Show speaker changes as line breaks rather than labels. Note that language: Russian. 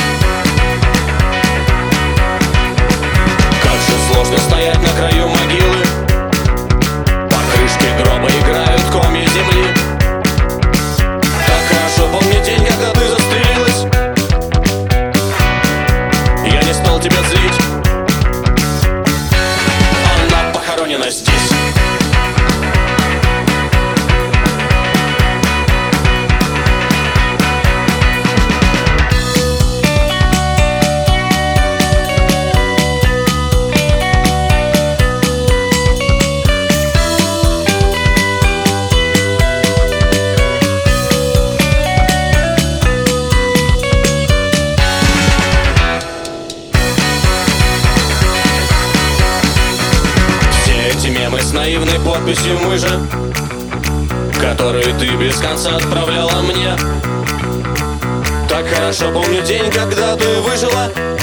Как же сложно стоять на краю могилы, по крышке гроба играют комья земли. Так хорошо помню день, когда ты застрелилась. Я не стал тебя злить, она похоронена здесь. Мемы с наивной подписью «Мы же», которые ты без конца отправляла мне. Так хорошо помню день, когда ты выжила.